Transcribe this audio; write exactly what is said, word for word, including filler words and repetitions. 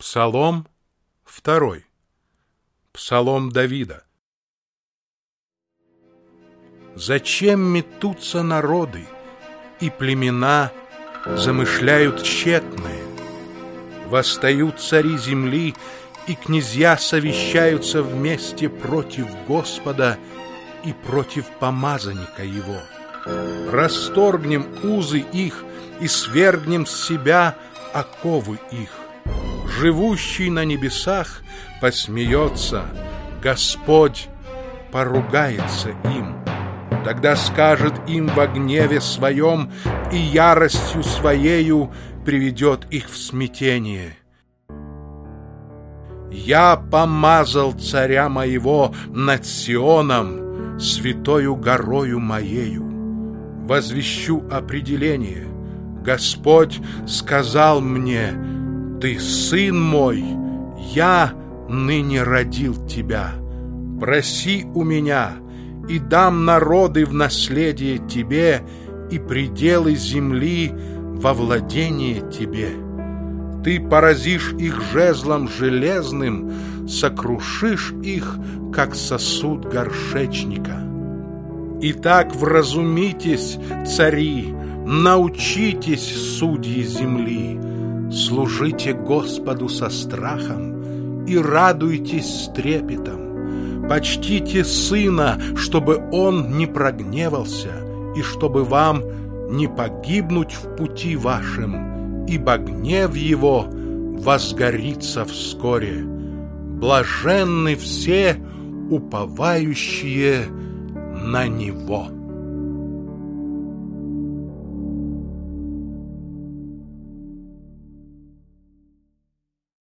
Псалом второй. Псалом Давида. Зачем метутся народы, и племена замышляют тщетное? Восстают цари земли, и князья совещаются вместе против Господа и против помазанника Его. Расторгнем узы их и свергнем с себя оковы их. Живущий на небесах посмеется, Господь поругается им. Тогда скажет им во гневе своем и яростью своею приведет их в смятение. Я помазал царя моего над Сионом, святою горою моею. Возвещу определение. Господь сказал мне: Ты сын мой, я ныне родил тебя. Проси у меня, и дам народы в наследие тебе, и пределы земли во владение тебе. Ты поразишь их жезлом железным, сокрушишь их, как сосуд горшечника. Итак, вразумитесь, цари, научитесь, судьи земли, служите Господу со страхом и радуйтесь с трепетом. Почтите сына, чтобы он не прогневался, и чтобы вам не погибнуть в пути вашем, ибо гнев его возгорится вскоре. Блаженны все, уповающие на него.